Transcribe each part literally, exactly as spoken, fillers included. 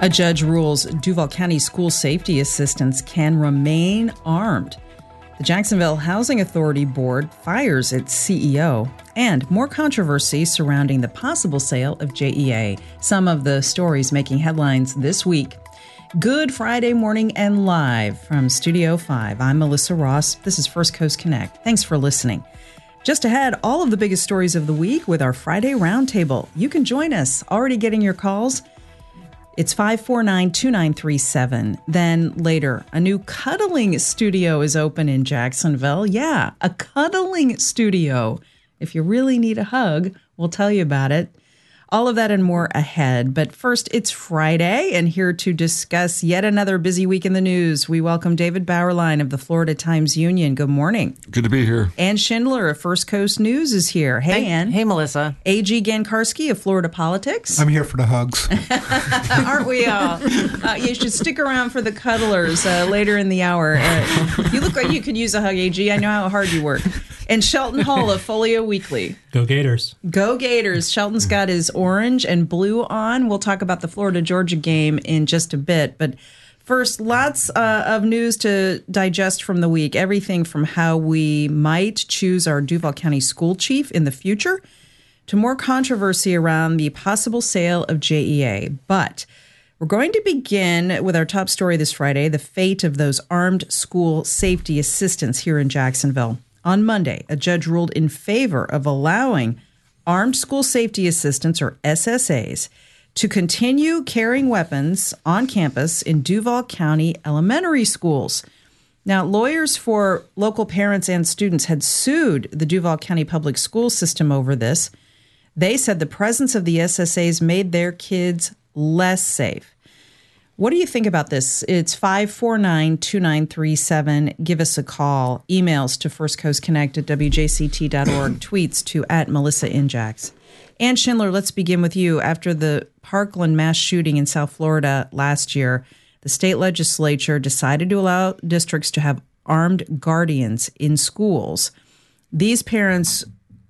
A judge rules Duval County school safety assistants can remain armed. The Jacksonville Housing Authority Board fires its C E O. And more controversy surrounding the possible sale of J E A. Some of the stories making headlines this week. Good Friday morning and live from Studio five. I'm Melissa Ross. This is First Coast Connect. Thanks for listening. Just ahead, all of the biggest stories of the week with our Friday Roundtable. You can join us. Already getting your calls? It's five four nine, two nine three seven. Then later, a new cuddling studio is open in Jacksonville. Yeah, a cuddling studio. If you really need a hug, we'll tell you about it. All of that and more ahead. But first, it's Friday, and here to discuss yet another busy week in the news, we welcome David Bauerlein of the Florida Times-Union. Good morning. Good to be here. Ann Schindler of First Coast News is here. Hey, hey Ann. Hey, Melissa. A G Gankarski of Florida Politics. I'm here for the hugs. Aren't we all? Uh, you should stick around for the cuddlers uh, later in the hour. Uh, you look like you could use a hug, A G. I know how hard you work. And Shelton Hall of Folio Weekly. Go Gators. Go Gators. Shelton's got his orange and blue on. We'll talk about the Florida-Georgia game in just a bit. But first, lots uh, of news to digest from the week. Everything from how we might choose our Duval County school chief in the future to more controversy around the possible sale of J E A. But we're going to begin with our top story this Friday, the fate of those armed school safety assistants here in Jacksonville. On Monday, a judge ruled in favor of allowing armed school safety assistants, or S S As, to continue carrying weapons on campus in Duval County elementary schools. Now, lawyers for local parents and students had sued the Duval County public school system over this. They said the presence of the S S As made their kids less safe. What do you think about this? It's five four nine, two nine three seven. Give us a call. Emails to first coast connect at w j c t dot org. Tweets to at Melissa Injax. Ann Schindler, let's begin with you. After the Parkland mass shooting in South Florida last year, the state legislature decided to allow districts to have armed guardians in schools. These parents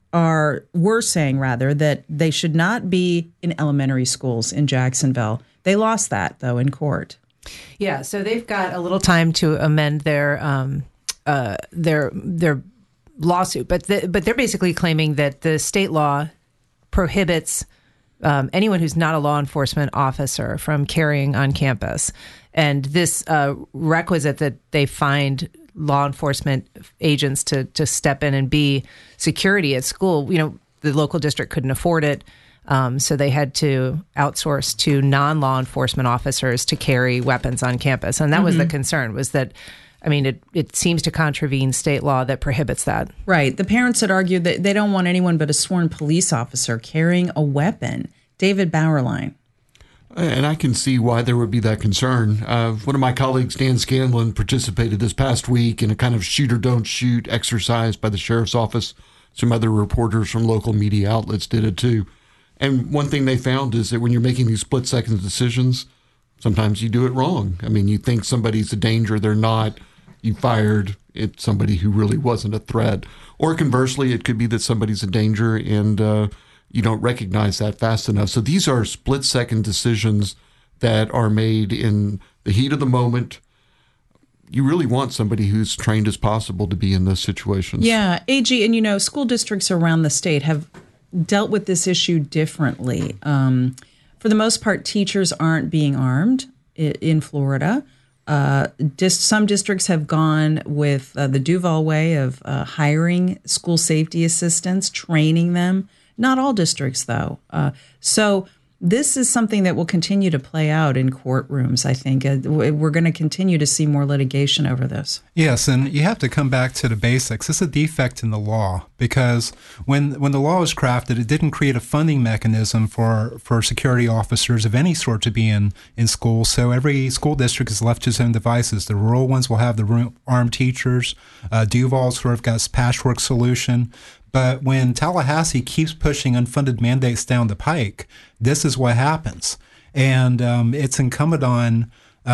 are were saying, rather, that they should not be in elementary schools in Jacksonville. They lost that, though, in court. Yeah, so they've got a little time to amend their um, uh, their their lawsuit, but the, but they're basically claiming that the state law prohibits um, anyone who's not a law enforcement officer from carrying on campus, and this uh, requisite that they find law enforcement agents to to step in and be security at school. You know, the local district couldn't afford it. Um, so they had to outsource to non-law enforcement officers to carry weapons on campus. And that mm-hmm. was the concern, was that, I mean, it, it seems to contravene state law that prohibits that. Right. The parents had argued that they don't want anyone but a sworn police officer carrying a weapon. David Bauerlein. And I can see why there would be that concern. Uh, one of my colleagues, Dan Scanlon, participated this past week in a kind of shoot or don't shoot exercise by the sheriff's office. Some other reporters from local media outlets did it too. And one thing they found is that when you're making these split-second decisions, sometimes you do it wrong. I mean, you think somebody's a danger, they're not. You fired it somebody who really wasn't a threat. Or conversely, it could be that somebody's a danger and uh, you don't recognize that fast enough. So these are split-second decisions that are made in the heat of the moment. You really want somebody who's trained as possible to be in those situations. Yeah, A G, and you know, school districts around the state have dealt with this issue differently. Um, for the most part, teachers aren't being armed in, in Florida. Uh, dis- some districts have gone with uh, the Duval way of uh, hiring school safety assistants, training them. Not all districts, though. Uh, so this is something that will continue to play out in courtrooms, I think. Uh, we're going to continue to see more litigation over this. Yes, and you have to come back to the basics. It's a defect in the law because when when the law was crafted, it didn't create a funding mechanism for, for security officers of any sort to be in, in schools. So every school district is left to its own devices. The rural ones will have the armed teachers. Uh, Duval's sort of got this patchwork solution. But when Tallahassee keeps pushing unfunded mandates down the pike, this is what happens. And um, it's incumbent on uh,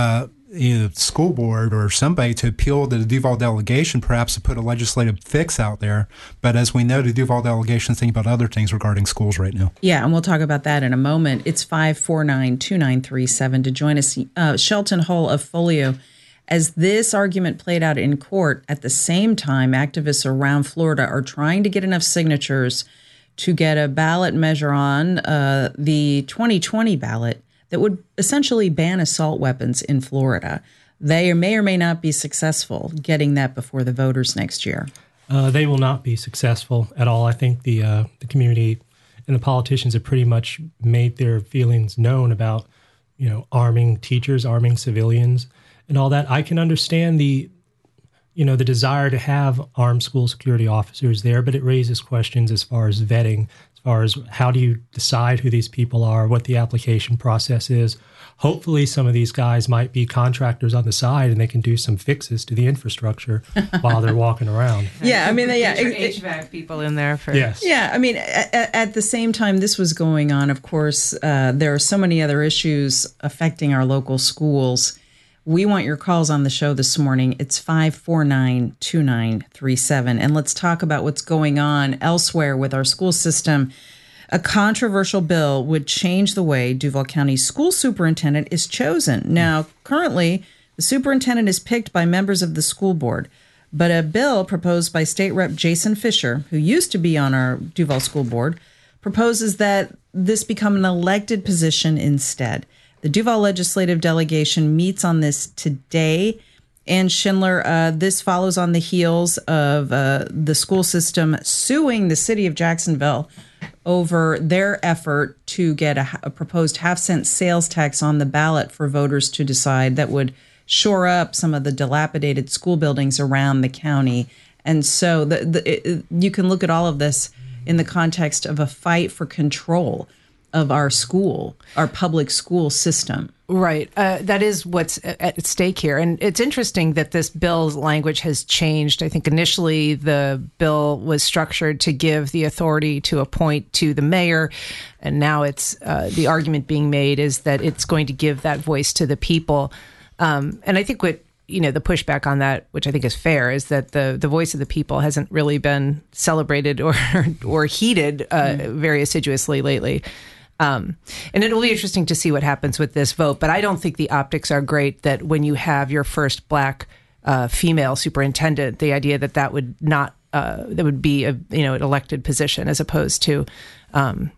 you know, school board or somebody to appeal to the Duval delegation, perhaps to put a legislative fix out there. But as we know, the Duval delegation is thinking about other things regarding schools right now. Yeah, and we'll talk about that in a moment. It's five four nine, two nine three seven to join us. Uh, Shelton Hull of Folio. As this argument played out in court, at the same time, activists around Florida are trying to get enough signatures to get a ballot measure on uh, the twenty twenty ballot that would essentially ban assault weapons in Florida. They may or may not be successful getting that before the voters next year. Uh, they will not be successful at all. I think the uh, the community and the politicians have pretty much made their feelings known about, you know, arming teachers, arming civilians, and all that. I can understand the, you know, the desire to have armed school security officers there, but it raises questions as far as vetting, as far as how do you decide who these people are, what the application process is. Hopefully some of these guys might be contractors on the side and they can do some fixes to the infrastructure while they're walking around. Yeah, I mean, yeah. H V A C people in there for... Yes. Yeah, I mean, at, at the same time this was going on, of course, uh, there are so many other issues affecting our local schools. We want your calls on the show this morning. It's five four nine, two nine three seven. And let's talk about what's going on elsewhere with our school system. A controversial bill would change the way Duval County school superintendent is chosen. Now, currently, the superintendent is picked by members of the school board. But a bill proposed by State Rep Jason Fisher, who used to be on our Duval school board, proposes that this become an elected position instead. The Duval legislative delegation meets on this today. And Schindler, uh, this follows on the heels of uh, the school system suing the city of Jacksonville over their effort to get a, a proposed half-cent sales tax on the ballot for voters to decide that would shore up some of the dilapidated school buildings around the county. And so the, the, it, you can look at all of this in the context of a fight for control of our school, our public school system. Right. Uh, that is what's at stake here. And it's interesting that this bill's language has changed. I think initially the bill was structured to give the authority to appoint to the mayor. And now it's uh, the argument being made is that it's going to give that voice to the people. Um, and I think what, you know, the pushback on that, which I think is fair, is that the, the voice of the people hasn't really been celebrated or, or heeded uh, mm. very assiduously lately. Um, and it'll be interesting to see what happens with this vote. But I don't think the optics are great that when you have your first black uh, female superintendent, the idea that that would not uh, that would be a you know an elected position as opposed to um,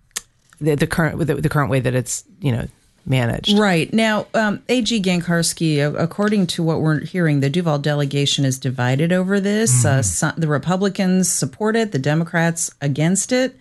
the, the current the, the current way that it's you know managed. Right. Now, um, A G Gankarski, according to what we're hearing, the Duval delegation is divided over this. Mm-hmm. Uh, some, the Republicans support it, the Democrats against it.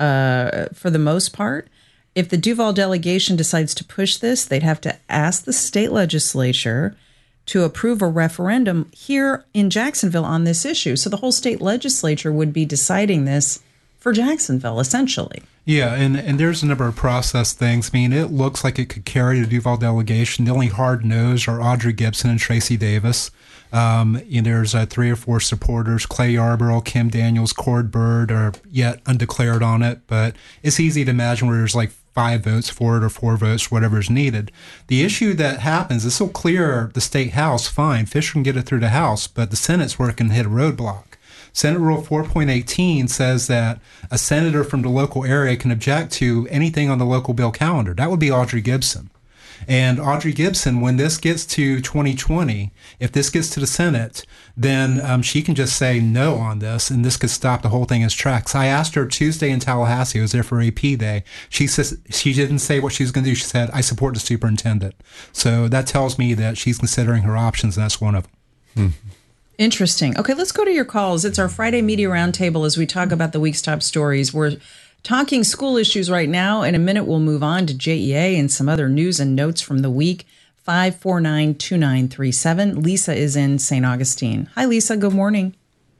Uh, for the most part, if the Duval delegation decides to push this, they'd have to ask the state legislature to approve a referendum here in Jacksonville on this issue. So the whole state legislature would be deciding this for Jacksonville, essentially. Yeah, and, and there's a number of process things. I mean, it looks like it could carry the Duval delegation. The only hard no's are Audrey Gibson and Tracy Davis. Um, you know, there's uh, three or four supporters. Clay Yarborough, Kim Daniels, Cord Bird are yet undeclared on it, but it's easy to imagine where there's like five votes for it or four votes, whatever is needed. The issue that happens is so clear the state house, fine, Fisher can get it through the House, but the Senate's where it can hit a roadblock. Senate Rule four point eighteen says that a senator from the local area can object to anything on the local bill calendar. That would be Audrey Gibson. And Audrey Gibson, when this gets to twenty twenty, if this gets to the Senate, then um, she can just say no on this, and this could stop the whole thing in its tracks. I asked her Tuesday in Tallahassee, I was there for A P Day. She says she didn't say what she was going to do. She said, I support the superintendent. So that tells me that she's considering her options, and that's one of them. Hmm. Interesting. Okay, let's go to your calls. It's our Friday Media Roundtable as we talk about the week's top stories. We're talking school issues right now. In a minute, we'll move on to J E A and some other news and notes from the week. five four nine, two nine three seven. Lisa is in Saint Augustine. Hi, Lisa. Good morning.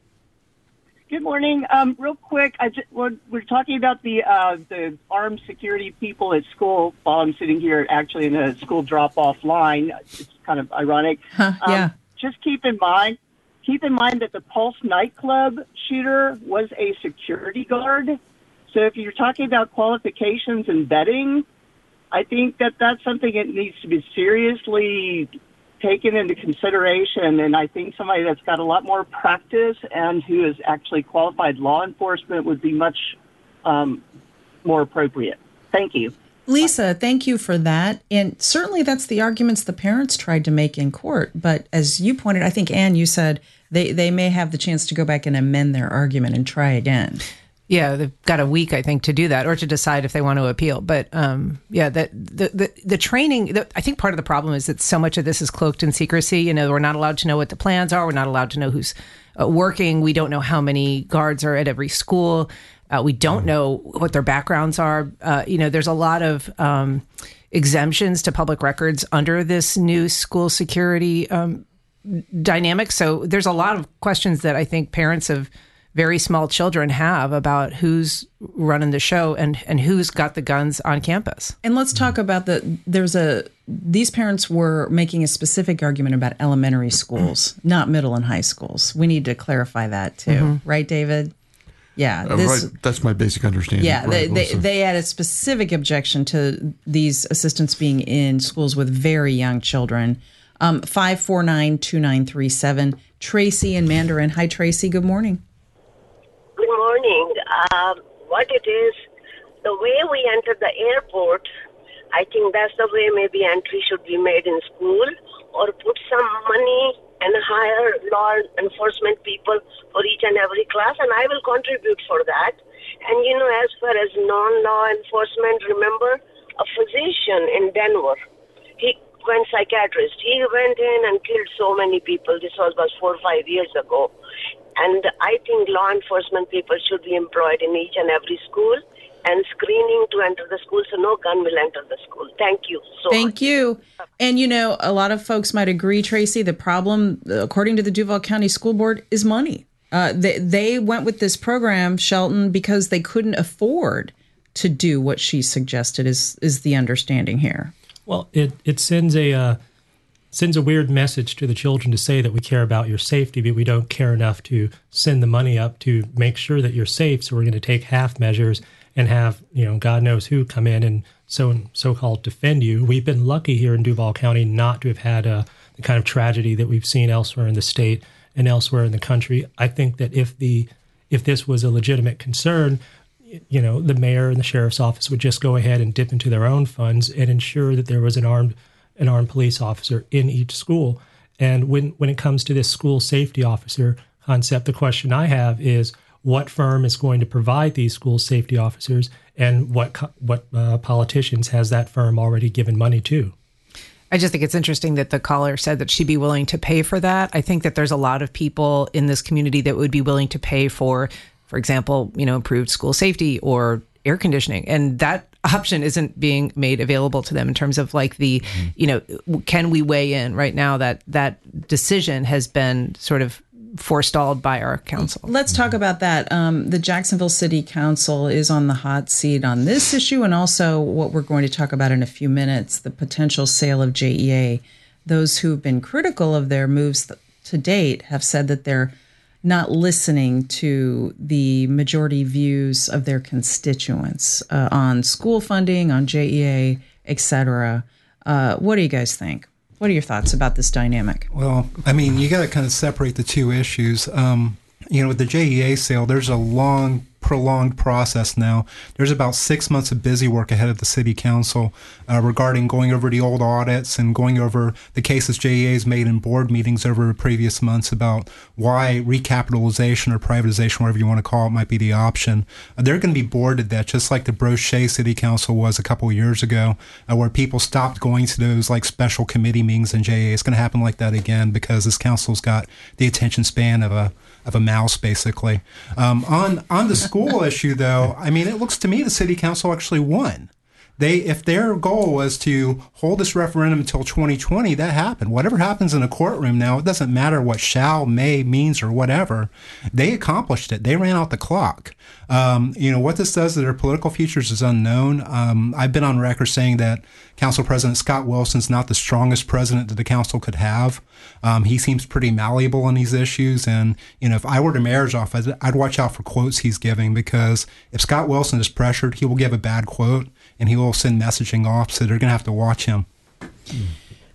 Good morning. Um, real quick, I just, we're, we're talking about the uh, the armed security people at school while I'm sitting here actually in a school drop-off line. It's kind of ironic. Huh, yeah. Um, just keep in mind, keep in mind that the Pulse nightclub shooter was a security guard. So if you're talking about qualifications and vetting, I think that that's something that needs to be seriously taken into consideration, and I think somebody that's got a lot more practice and who is actually qualified law enforcement would be much um, more appropriate. Thank you. Lisa, thank you for that. And certainly that's the arguments the parents tried to make in court. But as you pointed, I think, Ann, you said they, they may have the chance to go back and amend their argument and try again. Yeah, they've got a week, I think, to do that or to decide if they want to appeal. But um, yeah, that the, the the training, the, I think part of the problem is that so much of this is cloaked in secrecy. You know, we're not allowed to know what the plans are. We're not allowed to know who's uh, working. We don't know how many guards are at every school. Uh, we don't know what their backgrounds are. Uh, you know, there's a lot of um, exemptions to public records under this new school security um, dynamic. So there's a lot of questions that I think parents of very small children have about who's running the show and, and who's got the guns on campus. And let's talk about the, there's a, these parents were making a specific argument about elementary schools, not middle and high schools. We need to clarify that too. Mm-hmm. Right, David? Yeah. Uh, this, right. That's my basic understanding. Yeah. Right, they, they, Lisa. they had a specific objection to these assistants being in schools with very young children. Um, five four nine, two nine three seven. Tracy in Mandarin. Hi, Tracy. Good morning. Good morning. Um, what it is, the way we enter the airport, I think that's the way maybe entry should be made in school, or put some money and hire law enforcement people for each and every class, and I will contribute for that. And, you know, as far as non-law enforcement, remember a physician in Denver, he went psychiatrist. He went in and killed so many people. This was about four or five years ago. And I think law enforcement people should be employed in each and every school and screening to enter the school so no gun will enter the school. Thank you so Thank much. Thank you. And, you know, a lot of folks might agree, Tracy, the problem, according to the Duval County School Board, is money. Uh, they, they went with this program, Shelton, because they couldn't afford to do what she suggested is, is the understanding here. Well, it, it sends a... Uh, sends a weird message to the children to say that we care about your safety, but we don't care enough to send the money up to make sure that you're safe. So we're going to take half measures and have, you know, God knows who come in and so so-called defend you. We've been lucky here in Duval County not to have had uh, the kind of tragedy that we've seen elsewhere in the state and elsewhere in the country. I think that if the if this was a legitimate concern, you know, the mayor and the sheriff's office would just go ahead and dip into their own funds and ensure that there was an armed an armed police officer in each school. And when, when it comes to this school safety officer concept, the question I have is what firm is going to provide these school safety officers, and what what uh, politicians has that firm already given money to? I just think it's interesting that the caller said that she'd be willing to pay for that. I think that there's a lot of people in this community that would be willing to pay for, for example, you know, improved school safety or air conditioning. And that option isn't being made available to them in terms of like the, mm-hmm. you know, can we weigh in right now? That that decision has been sort of forestalled by our council. Let's talk about that. Um, the Jacksonville City Council is on the hot seat on this issue, and also what we're going to talk about in a few minutes, the potential sale of J E A. Those who've been critical of their moves to date have said that they're not listening to the majority views of their constituents uh, on school funding, on J E A, et cetera. Uh, what do you guys think? What are your thoughts about this dynamic? Well, I mean, you got to kind of separate the two issues. Um, you know, with the J E A sale, there's a long, prolonged process now. There's about six months of busy work ahead of the city council uh, regarding going over the old audits and going over the cases J E A's made in board meetings over previous months about why recapitalization or privatization, whatever you want to call it, might be the option. Uh, they're going to be bored at that, just like the Brochet City Council was a couple of years ago, uh, where people stopped going to those like special committee meetings in J E A. It's going to happen like that again because this council's got the attention span of a of a mouse, basically. Um, on on the school issue, though, I mean, it looks to me the city council actually won. They, if their goal was to hold this referendum until twenty twenty, that happened. Whatever happens in a courtroom now, it doesn't matter what shall, may means or whatever. They accomplished it. They ran out the clock. Um, you know, what this does to their political futures is unknown. Um, I've been on record saying that Council President Scott Wilson's not the strongest president that the council could have. Um, he seems pretty malleable on these issues. And, you know, if I were the mayor's office, I'd, I'd watch out for quotes he's giving, because if Scott Wilson is pressured, he will give a bad quote and he will send messaging off. So they're going to have to watch him.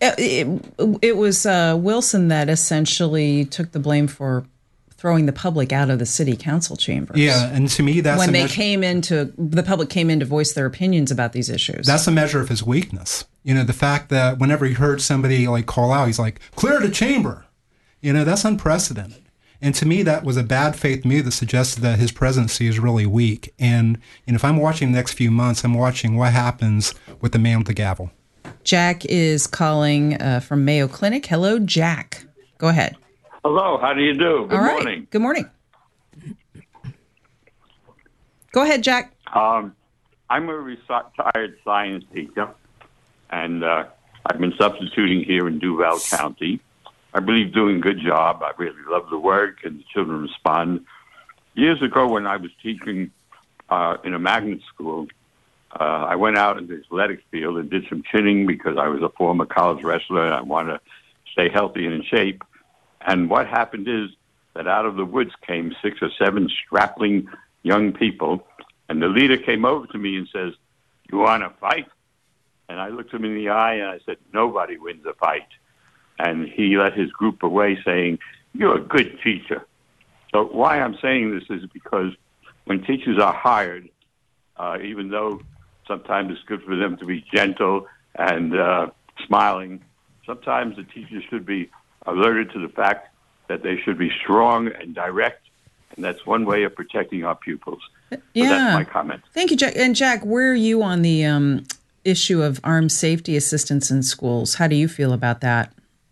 It, it, it was uh, Wilson that essentially took the blame for throwing the public out of the city council chambers. Yeah, and to me, that's when a they measure, came into the public came in to voice their opinions about these issues. that's a measure of his weakness. You know, the fact that whenever he heard somebody like call out, he's like, "Clear the chamber." You know, that's unprecedented. And to me, that was a bad faith move that suggested that his presidency is really weak. And, and if I'm watching the next few months, I'm watching what happens with the man with the gavel. Jack is calling uh, from Mayo Clinic. Hello, Jack. Go ahead. Hello, how do you do? Good All right. morning. Good morning. Go ahead, Jack. Um, I'm a retired science teacher, and uh, I've been substituting here in Duval County. I believe doing a good job. I really love the work, and the children respond. Years ago, when I was teaching uh, in a magnet school, uh, I went out in the athletic field and did some chinning because I was a former college wrestler and I wanted to stay healthy and in shape. And what happened is that out of the woods came six or seven strapping young people, and the leader came over to me and says, "You want to fight?" And I looked him in the eye and I said, "Nobody wins a fight." And he led his group away saying, "You're a good teacher." So why I'm saying this is because when teachers are hired, uh, even though sometimes it's good for them to be gentle and uh, smiling, sometimes the teachers should be alerted to the fact that they should be strong and direct, and that's one way of protecting our pupils. So Yeah. that's my comment. Thank you, Jack. And Jack, where are you on the um, issue of armed safety assistance in schools? How do you feel about that?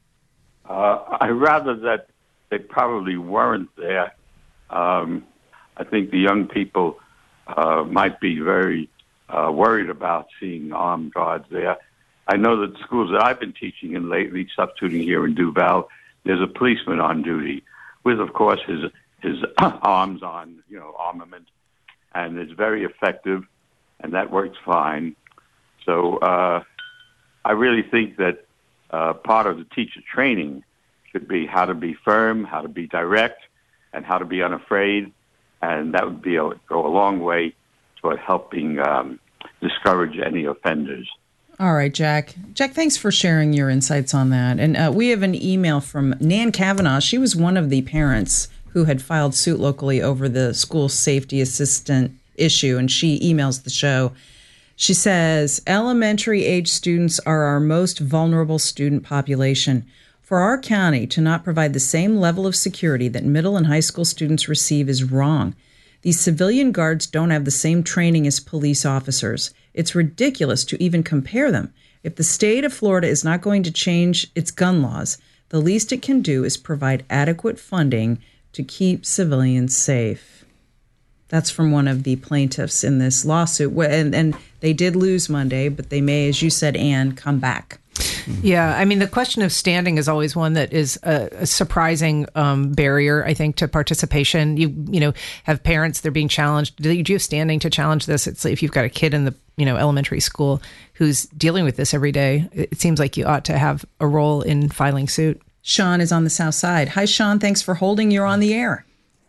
Uh, I rather that they probably weren't there. Um, I think the young people uh, might be very uh, worried about seeing armed guards there. I know that the schools that I've been teaching in lately, substituting here in Duval, there's a policeman on duty with, of course, his his arms on, you know, armament, and it's very effective, and that works fine. So uh, I really think that uh, part of the teacher training should be how to be firm, how to be direct, and how to be unafraid, and that would be a, go a long way toward helping um, discourage any offenders. All right, Jack. Jack, thanks for sharing your insights on that. And uh, we have an email from Nan Kavanaugh. She was one of the parents who had filed suit locally over the school safety assistant issue, and she emails the show. She says, elementary age students are our most vulnerable student population. For our county to not provide the same level of security that middle and high school students receive is wrong. These civilian guards don't have the same training as police officers. It's ridiculous to even compare them. If the state of Florida is not going to change its gun laws, the least it can do is provide adequate funding to keep civilians safe. That's from one of the plaintiffs in this lawsuit. And, and they did lose Monday, but they may, as you said, Ann, come back. Yeah, I mean, the question of standing is always one that is a, a surprising um, barrier, I think, to participation. You you know, have parents, they're being challenged. Do you have standing to challenge this? It's like if you've got a kid in the, you know, elementary school who's dealing with this every day, it seems like you ought to have a role in filing suit. Sean is on the south side. Hi, Sean. Thanks for holding. You're on the air.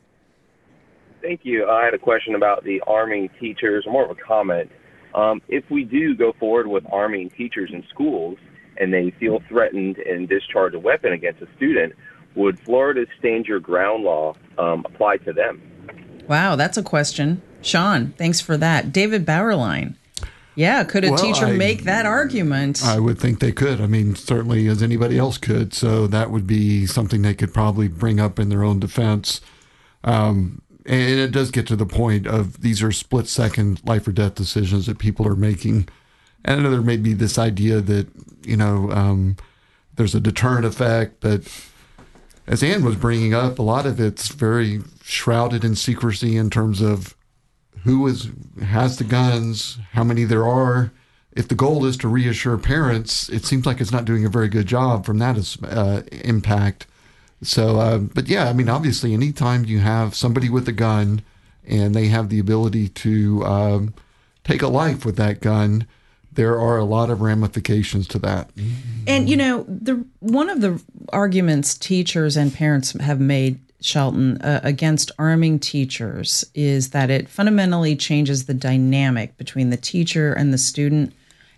Thank you. I had a question about the arming teachers, more of a comment. Um, if we do go forward with arming teachers in schools and they feel threatened and discharge a weapon against a student, would Florida's stand your ground law um, apply to them? Wow, that's a question. Sean, thanks for that. David Bauerlein. Yeah, could a Well, teacher I- make that argument? I would think they could. I mean, certainly as anybody else could. So that would be something they could probably bring up in their own defense. Um, and it does get to the point of these are split second life or death decisions that people are making. And I know there may be this idea that, you know, um, there's a deterrent effect, but as Ann was bringing up, a lot of it's very shrouded in secrecy in terms of who is has the guns, how many there are. If the goal is to reassure parents, it seems like it's not doing a very good job from that uh, impact. So, uh, but yeah, I mean, obviously, anytime you have somebody with a gun and they have the ability to um, take a life with that gun, there are a lot of ramifications to that. And, you know, the one of the arguments teachers and parents have made, Shelton, uh, against arming teachers is that it fundamentally changes the dynamic between the teacher and the student.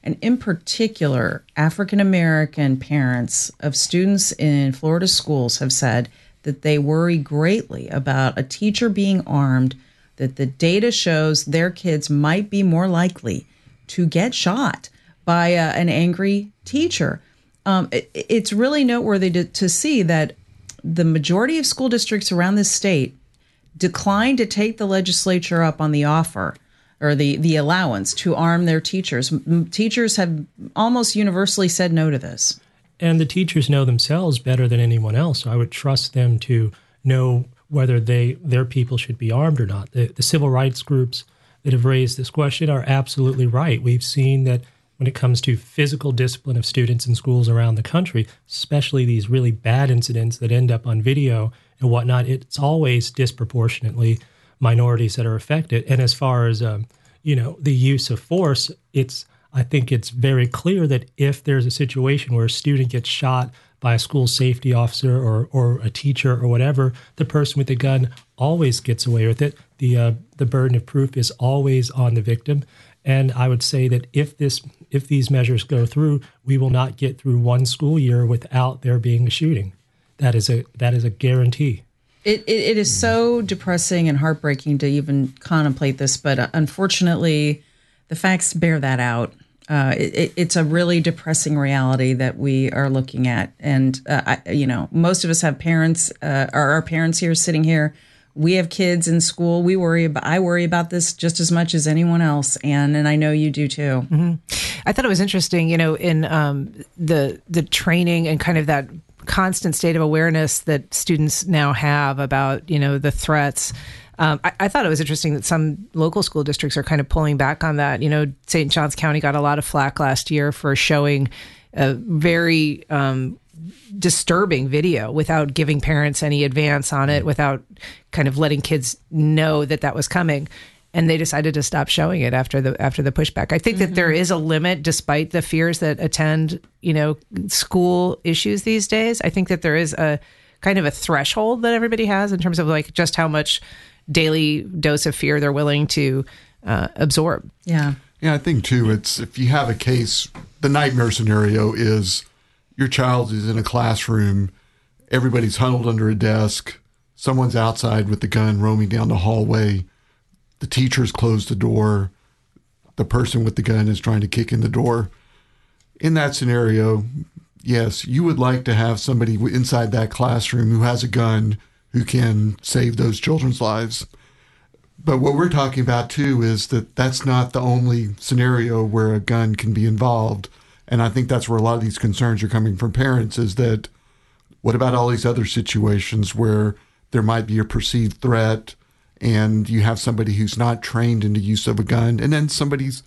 And in particular, African American parents of students in Florida schools have said that they worry greatly about a teacher being armed, that the data shows their kids might be more likely to get shot by a, an angry teacher. Um, it, it's really noteworthy to, to see that the majority of school districts around this state declined to take the legislature up on the offer or the, the allowance to arm their teachers. M- teachers have almost universally said no to this. And the teachers know themselves better than anyone else. So I would trust them to know whether they their people should be armed or not. The, the civil rights groups that have raised this question are absolutely right. We've seen that when it comes to physical discipline of students in schools around the country, especially these really bad incidents that end up on video and whatnot, it's always disproportionately minorities that are affected. And as far as um, you know, the use of force, it's I think it's very clear that if there's a situation where a student gets shot by a school safety officer or or a teacher or whatever, the person with the gun always gets away with it. The uh, the burden of proof is always on the victim. And I would say that if this if these measures go through, we will not get through one school year without there being a shooting. That is a that is a guarantee. It, it it is so depressing and heartbreaking to even contemplate this, but uh, unfortunately, the facts bear that out. Uh, it, it's a really depressing reality that we are looking at, and uh, I, you know, most of us have parents. Uh, are our parents here sitting here? We have kids in school. We worry about. I worry about this just as much as anyone else, and and I know you do too. Mm-hmm. I thought it was interesting, you know, in um, the the training and kind of that constant state of awareness that students now have about, you know, the threats. Um, I, I thought it was interesting that some local school districts are kind of pulling back on that. You know, Saint Johns County got a lot of flack last year for showing a very um, disturbing video without giving parents any advance on it, without kind of letting kids know that that was coming. And they decided to stop showing it after the after the pushback. I think mm-hmm. that there is a limit, despite the fears that attend, you know, school issues these days. I think that there is a kind of a threshold that everybody has in terms of like just how much daily dose of fear they're willing to uh, absorb. Yeah. Yeah, I think too, it's if you have a case, the nightmare scenario is your child is in a classroom, everybody's huddled under a desk, someone's outside with the gun roaming down the hallway, the teacher's closed the door, the person with the gun is trying to kick in the door. In that scenario, yes, you would like to have somebody inside that classroom who has a gun who can save those children's lives. But what we're talking about, too, is that that's not the only scenario where a gun can be involved. And I think that's where a lot of these concerns are coming from parents, is that what about all these other situations where there might be a perceived threat and you have somebody who's not trained in the use of a gun, and then somebody's,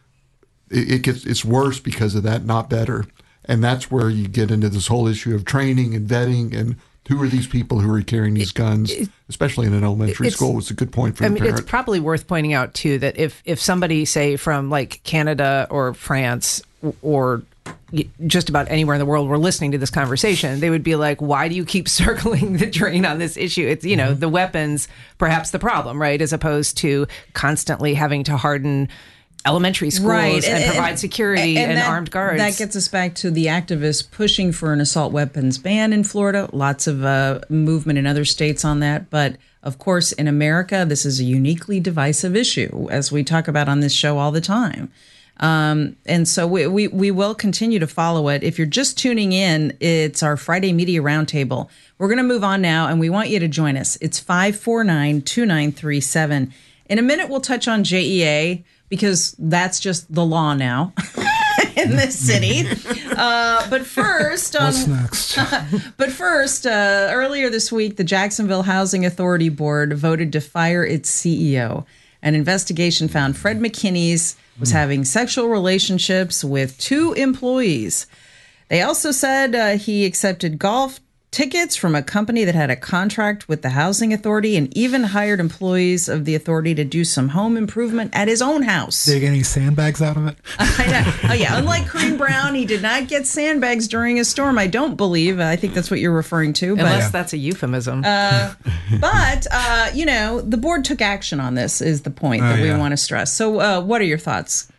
it, it gets, it's worse because of that, not better. And that's where you get into this whole issue of training and vetting and who are these people who are carrying these guns, especially in an elementary school? It's a good point for I the mean, parent. It's probably worth pointing out, too, that if, if somebody, say, from like Canada or France or just about anywhere in the world were listening to this conversation, they would be like, why do you keep circling the drain on this issue? It's, you know, mm-hmm. the weapons, perhaps the problem, right? As opposed to constantly having to harden elementary schools right. and, and provide and, security and, and that, armed guards. That gets us back to the activists pushing for an assault weapons ban in Florida. Lots of uh, movement in other states on that. But of course, in America, this is a uniquely divisive issue, as we talk about on this show all the time. Um, and so we, we, we will continue to follow it. If you're just tuning in, it's our Friday Media Roundtable. We're going to move on now, and we want you to join us. It's five four nine, two nine three seven. In a minute, we'll touch on J E A, because that's just the law now in this city. Uh, but first, um, what's next? but first, uh, earlier this week, the Jacksonville Housing Authority Board voted to fire its C E O. An investigation found Fred McKinney's was mm. having sexual relationships with two employees. They also said uh, he accepted golf tickets from a company that had a contract with the housing authority and even hired employees of the authority to do some home improvement at his own house. Did he get any sandbags out of it? I know. Oh, yeah. Unlike Kareem Brown, he did not get sandbags during a storm, I don't believe. I think that's what you're referring to. But, Unless that's a euphemism. Uh, but, uh, you know, the board took action on this is the point that uh, we yeah. want to stress. So uh, what are your thoughts?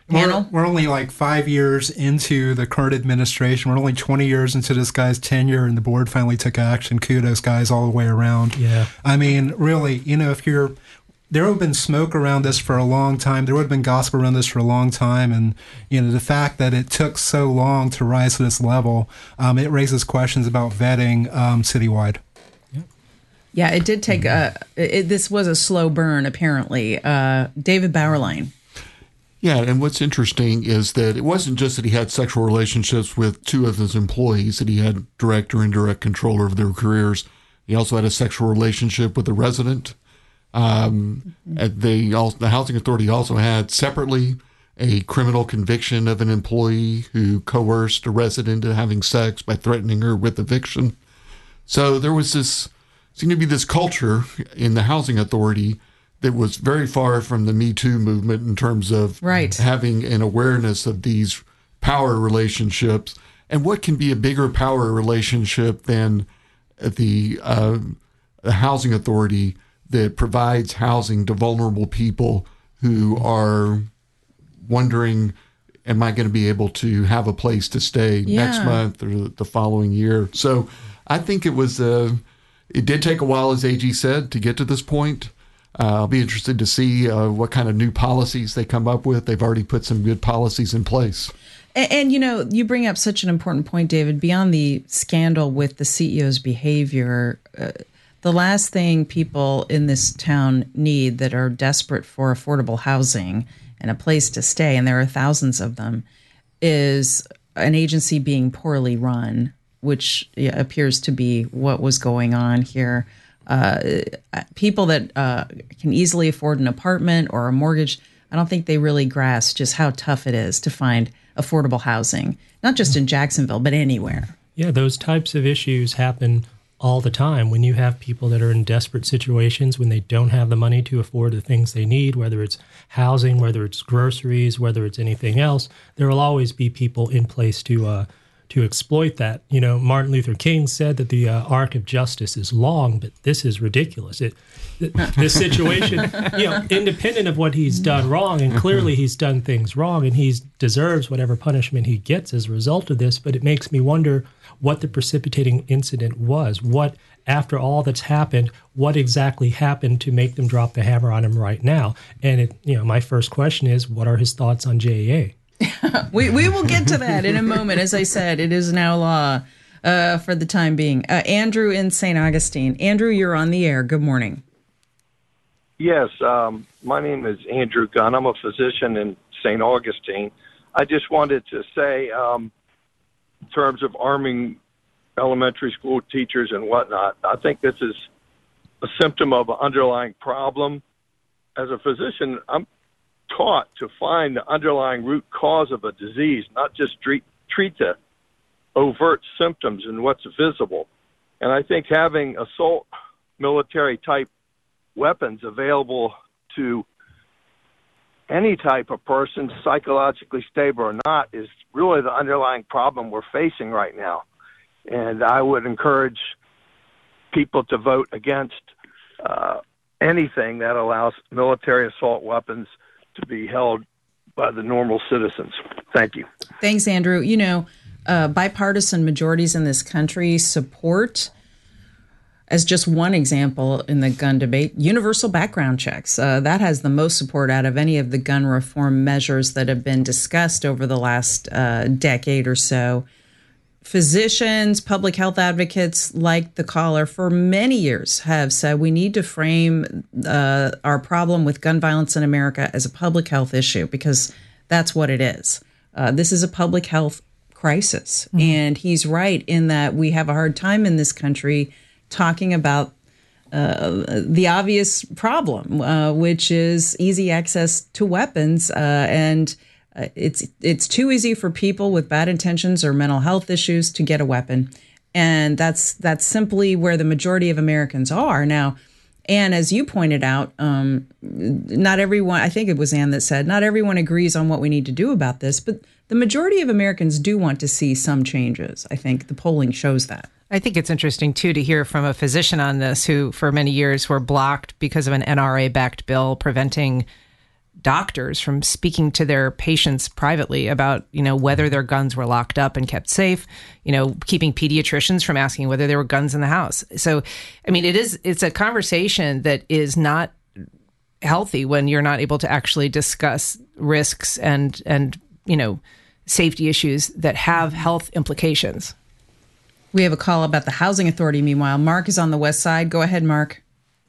Panel? We're, we're only like five years into the current administration. We're only twenty years into this guy's tenure, and the board finally took action. Kudos, guys, all the way around. Yeah. I mean, really, you know, if you're, there would have been smoke around this for a long time. There would have been gossip around this for a long time. And, you know, the fact that it took so long to rise to this level, um, it raises questions about vetting um, citywide. Yeah, it did take a, it, this was a slow burn, apparently. Uh, David Bauerlein. Yeah, and what's interesting is that it wasn't just that he had sexual relationships with two of his employees, that he had direct or indirect control over their careers. He also had a sexual relationship with a resident. Um, mm-hmm. they also, the Housing Authority also had separately a criminal conviction of an employee who coerced a resident into having sex by threatening her with eviction. So there was this... seemed to be this culture in the Housing Authority that was very far from the Me Too movement in terms of right. having an awareness of these power relationships. And what can be a bigger power relationship than the, uh, the Housing Authority that provides housing to vulnerable people who are wondering, am I going to be able to have a place to stay yeah. next month or the following year? So I think it was a... It did take a while, as A G said, to get to this point. Uh, I'll be interested to see uh, what kind of new policies they come up with. They've already put some good policies in place. And, and, you know, you bring up such an important point, David. Beyond the scandal with the C E O's behavior, uh, the last thing people in this town need that are desperate for affordable housing and a place to stay, and there are thousands of them, is an agency being poorly run, which appears to be what was going on here. Uh, people that uh, can easily afford an apartment or a mortgage, I don't think they really grasp just how tough it is to find affordable housing, not just in Jacksonville, but anywhere. Yeah, those types of issues happen all the time when you have people that are in desperate situations, when they don't have the money to afford the things they need, whether it's housing, whether it's groceries, whether it's anything else. There will always be people in place to uh, to exploit that. You know, Martin Luther King said that the uh, arc of justice is long, but this is ridiculous. It, this situation, you know, independent of what he's done wrong, and clearly he's done things wrong, and he deserves whatever punishment he gets as a result of this, but it makes me wonder what the precipitating incident was. What, after all that's happened, what exactly happened to make them drop the hammer on him right now? And, it, you know, my first question is, what are his thoughts on J A? we we will get to that in a moment. As I said, it is now law uh, for the time being. Uh, Andrew in Saint Augustine. Andrew, you're on the air. Good morning. Yes, um, my name is Andrew Gunn. I'm a physician in Saint Augustine. I just wanted to say, um, in terms of arming elementary school teachers and whatnot, I think this is a symptom of an underlying problem. As a physician, I'm taught to find the underlying root cause of a disease, not just treat, treat the overt symptoms and what's visible. And I think having assault military-type weapons available to any type of person, psychologically stable or not, is really the underlying problem we're facing right now. And I would encourage people to vote against uh, anything that allows military assault weapons to be held by the normal citizens. Thank you. Thanks, Andrew. You know, uh, bipartisan majorities in this country support, as just one example in the gun debate, universal background checks. Uh, that has the most support out of any of the gun reform measures that have been discussed over the last uh, decade or so. Physicians, public health advocates like the caller for many years have said we need to frame uh, our problem with gun violence in America as a public health issue, because that's what it is. Uh, this is a public health crisis. Mm-hmm. And he's right in that we have a hard time in this country talking about uh, the obvious problem, uh, which is easy access to weapons. Uh, and uh, it's it's too easy for people with bad intentions or mental health issues to get a weapon. And that's that's simply where the majority of Americans are now. And as you pointed out, um, not everyone, I think it was Ann that said, not everyone agrees on what we need to do about this, but the majority of Americans do want to see some changes. I think the polling shows that. I think it's interesting, too, to hear from a physician on this who, for many years, were blocked because of an N R A-backed bill preventing doctors from speaking to their patients privately about, you know, whether their guns were locked up and kept safe, you know, keeping pediatricians from asking whether there were guns in the house. So, I mean, it is, it's a conversation that is not healthy when you're not able to actually discuss risks and, and, you know, safety issues that have health implications. We have a call about the Housing Authority. Meanwhile, Mark is on the west side. Go ahead, Mark.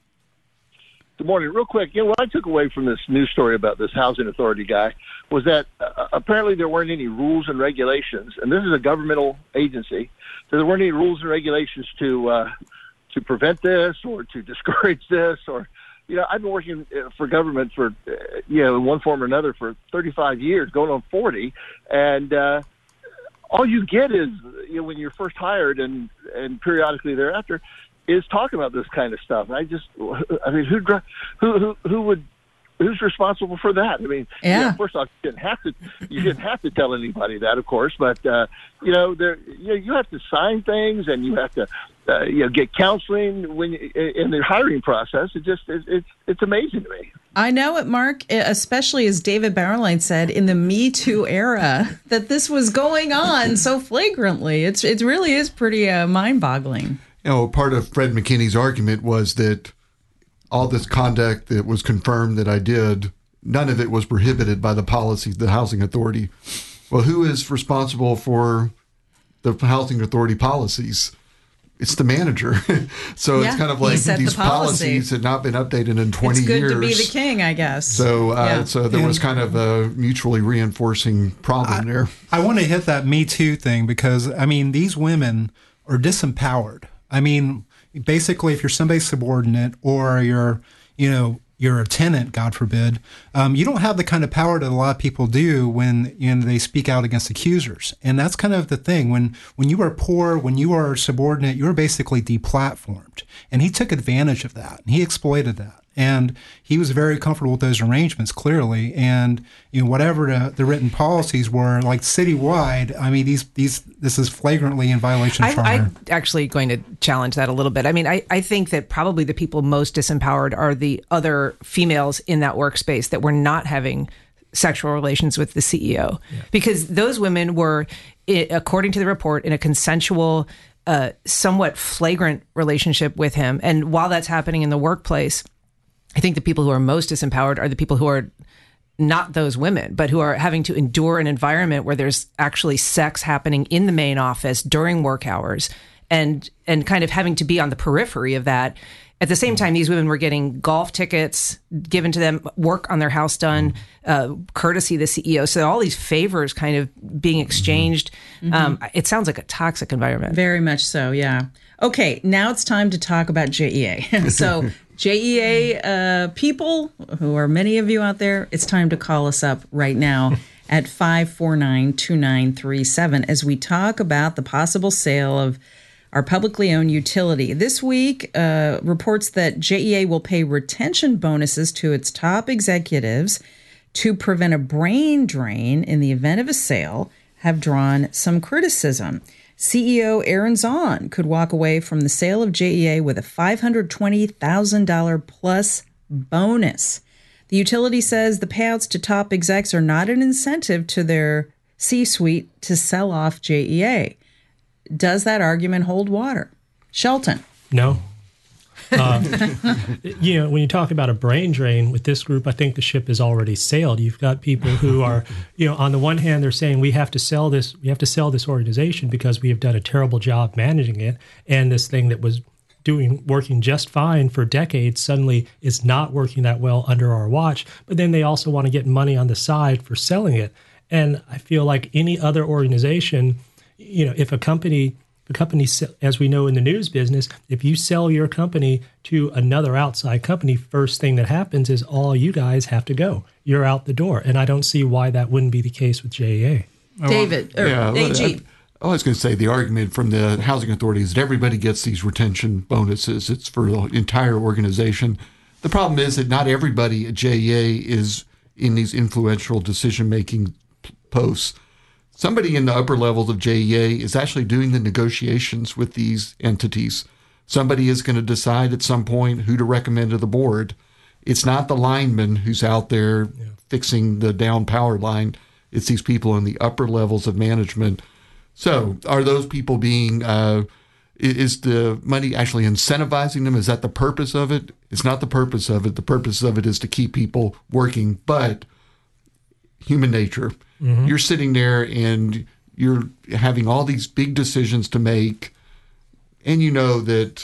Good morning. Real quick, you know, what I took away from this news story about this Housing Authority guy was that uh, apparently there weren't any rules and regulations, and this is a governmental agency, so there weren't any rules and regulations to uh, to prevent this or to discourage this. Or, you know, I've been working for government for, uh, you know, in one form or another for thirty-five years, going on forty, and uh, all you get is, you know, when you're first hired and, and periodically thereafter, is talking about this kind of stuff. I just, I mean, who, who, who, who would, who's responsible for that? I mean, yeah. yeah, first off, you didn't have to, you didn't have to tell anybody that, of course, but uh, you know, there, you know, you have to sign things and you have to, uh, you know, get counseling when you, in the hiring process. It just, it, it's, it's amazing to me. I know it, Mark, especially as David Bauerlein said in the Me Too era, that this was going on so flagrantly. It's, it really is pretty uh, mind-boggling. You know, part of Fred McKinney's argument was that all this conduct that was confirmed that I did, none of it was prohibited by the policy of the Housing Authority. Well, who is responsible for the Housing Authority policies? It's the manager. So yeah, it's kind of like these the policy. policies had not been updated in twenty it's good years. to be the king, I guess. So, uh, yeah. so there was kind of a mutually reinforcing problem I, there. I want to hit that Me Too thing because, I mean, these women are disempowered. I mean, basically, if you're somebody's subordinate or you're, you know, you're a tenant, God forbid, um, you don't have the kind of power that a lot of people do when, you know, they speak out against accusers. And that's kind of the thing. When when you are poor, when you are subordinate, you're basically deplatformed. And he took advantage of that. And he exploited that. And he was very comfortable with those arrangements, clearly. And, you know, whatever the, the written policies were, like citywide, I mean, these these this is flagrantly in violation of I, charter. I'm actually going to challenge that a little bit. I mean, I, I think that probably the people most disempowered are the other females in that workspace that were not having sexual relations with the C E O. Yeah. Because those women were, according to the report, in a consensual, uh, somewhat flagrant relationship with him. And while that's happening in the workplace, I think the people who are most disempowered are the people who are not those women, but who are having to endure an environment where there's actually sex happening in the main office during work hours and and kind of having to be on the periphery of that. At the same time, these women were getting golf tickets given to them, work on their house done, uh, courtesy of the C E O. So all these favors kind of being exchanged. Mm-hmm. Um, it sounds like a toxic environment. Very much so, yeah. Okay, now it's time to talk about J E A. So J E A uh, people, who are many of you out there, it's time to call us up right now at five four nine, two nine three seven as we talk about the possible sale of our publicly owned utility. This week, uh, reports that J E A will pay retention bonuses to its top executives to prevent a brain drain in the event of a sale have drawn some criticism. C E O Aaron Zahn could walk away from the sale of J E A with a five hundred twenty thousand dollars plus bonus. The utility says the payouts to top execs are not an incentive to their C-suite to sell off J E A. Does that argument hold water? Shelton? No. Um, you know, when you talk about a brain drain with this group, I think the ship has already sailed. You've got people who are, you know, on the one hand, they're saying we have to sell this, we have to sell this organization because we have done a terrible job managing it, and this thing that was doing working just fine for decades suddenly is not working that well under our watch. But then they also want to get money on the side for selling it. And I feel like any other organization, you know, if a company. The company, as we know in the news business, if you sell your company to another outside company, first thing that happens is all you guys have to go. You're out the door. And I don't see why that wouldn't be the case with J E A. David, or yeah, A G. I, I was going to say the argument from the housing authority is that everybody gets these retention bonuses. It's for the entire organization. The problem is that not everybody at J E A is in these influential decision-making posts. Somebody in the upper levels of J E A is actually doing the negotiations with these entities. Somebody is going to decide at some point who to recommend to the board. It's not the lineman who's out there yeah. fixing the down power line. It's these people in the upper levels of management. So are those people being, uh, is the money actually incentivizing them? Is that the purpose of it? It's not the purpose of it. The purpose of it is to keep people working. But human nature, mm-hmm. you're sitting there and you're having all these big decisions to make, and you know that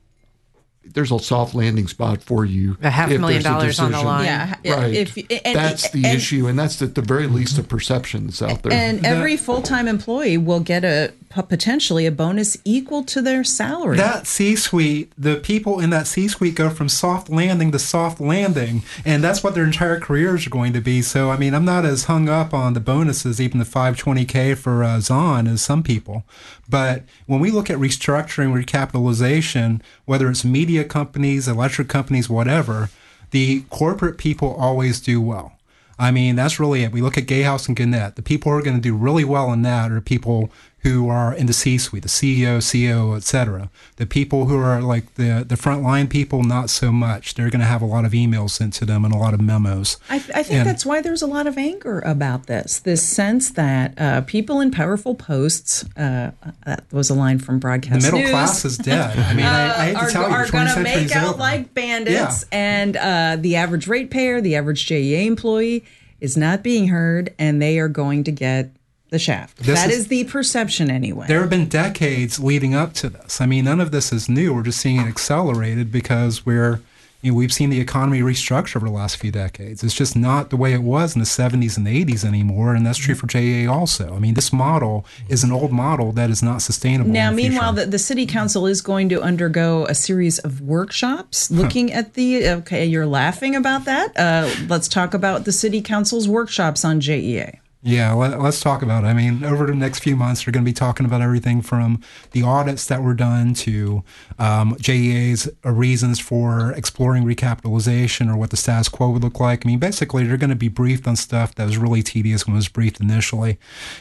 there's a soft landing spot for you. A half a million dollars on the line. Yeah, right. If, and, that's the and, issue, and that's at the very least a perception that's out there. And every full-time employee will get a potentially a bonus equal to their salary. That C-suite, the people in that C-suite go from soft landing to soft landing, and that's what their entire careers are going to be. So, I mean, I'm not as hung up on the bonuses, even the five twenty K for uh, Zahn, as some people. But when we look at restructuring, recapitalization, whether it's media companies, electric companies, whatever, the corporate people always do well. I mean, that's really it. We look at Gayhouse and Gannett. The people who are going to do really well in that are people who are in the C-suite, the C E O, C O O, et cetera. The people who are like the, the frontline people, not so much. They're going to have a lot of emails sent to them and a lot of memos. I, I think and, that's why there's a lot of anger about this, this sense that uh, people in powerful posts, uh, that was a line from Broadcast The middle News, class is dead. I mean, uh, I, I hate to are, tell you, are going to make out over. like bandits, yeah. and uh, the average ratepayer, the average J E A employee is not being heard, and they are going to get the shaft. This that is, is the perception anyway. There have been decades leading up to this. I mean, none of this is new. We're just seeing it accelerated because we're, you know, we've seen the economy restructure over the last few decades. It's just not the way it was in the seventies and the eighties anymore, and that's true for J E A also. I mean, this model is an old model that is not sustainable. Now, in the meanwhile, future. the, the City Council is going to undergo a series of workshops looking at the, okay, you're laughing about that. Uh, let's talk about the City Council's workshops on J E A. Yeah, let, let's talk about it. I mean, over the next few months, we're going to be talking about everything from the audits that were done to um, J E A's uh, reasons for exploring recapitalization or what the status quo would look like. I mean, basically, they're going to be briefed on stuff that was really tedious when it was briefed initially.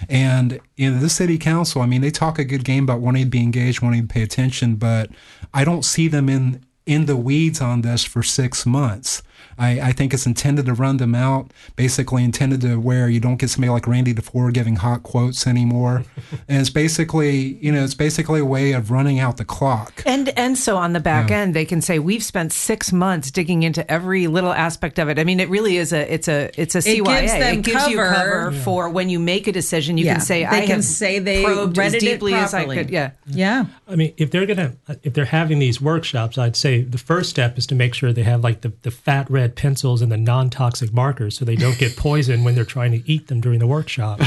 And in the city council, I mean, they talk a good game about wanting to be engaged, wanting to pay attention, but I don't see them in in the weeds on this for six months. I, I think it's intended to run them out, basically intended to where you don't get somebody like Randy DeFore giving hot quotes anymore. And it's basically, you know, it's basically a way of running out the clock. And and so on the back Yeah. end, they can say, we've spent six months digging into every little aspect of it. I mean, it really is a, it's a, it's a C Y A. gives them it gives you cover. cover Yeah. for when you make a decision, you Yeah. can say, They I can have say they probed read as it deeply as I properly. could. Yeah. Yeah. I mean, if they're gonna, if they're having these workshops, I'd say the first step is to make sure they have like the, the fat red pencils and the non-toxic markers so they don't get poisoned when they're trying to eat them during the workshop.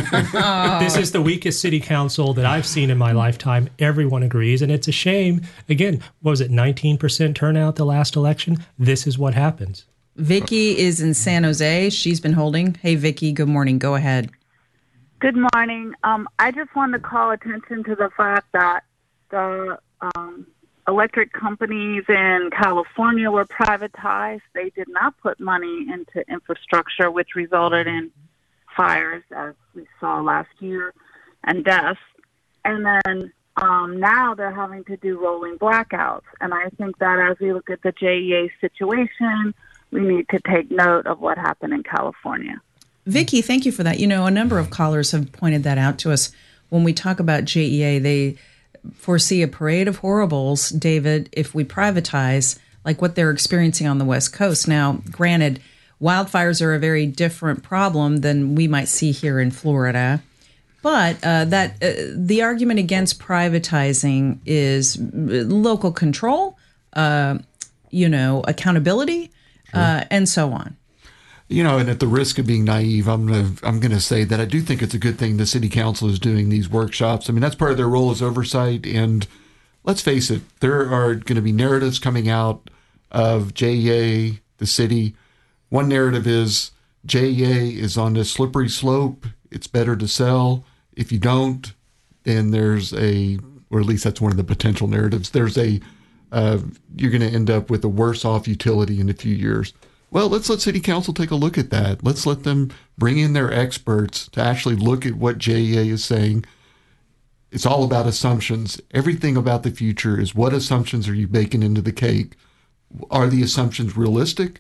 This is the weakest city council that I've seen in my lifetime. Everyone agrees, and it's a shame. Again, what was it, nineteen percent turnout the last election? This is what happens. Vicky is in San Jose. She's been holding. Hey, Vicky, good morning. Go ahead. Good morning. Um, I just wanted to call attention to the fact that the um, electric companies in California were privatized. They did not put money into infrastructure, which resulted in fires, as we saw last year, and deaths. And then um, now they're having to do rolling blackouts. And I think that as we look at the J E A situation, we need to take note of what happened in California. Vicky, thank you for that. You know, a number of callers have pointed that out to us. When we talk about J E A, they foresee a parade of horribles, David, if we privatize, like what they're experiencing on the West Coast. Now, granted, wildfires are a very different problem than we might see here in Florida. But uh, that uh, the argument against privatizing is local control, uh, you know, accountability, sure. uh, and so on. You know, and at the risk of being naive, I'm gonna I'm gonna say that I do think it's a good thing the city council is doing these workshops. I mean, that's part of their role as oversight. And let's face it, there are going to be narratives coming out of J E A, the city. One narrative is J E A is on this slippery slope. It's better to sell. If you don't, then there's a, or at least that's one of the potential narratives. There's a, uh, you're going to end up with a worse off utility in a few years. Well, let's let City Council take a look at that. Let's let them bring in their experts to actually look at what J E A is saying. It's all about assumptions. Everything about the future is what assumptions are you baking into the cake? Are the assumptions realistic,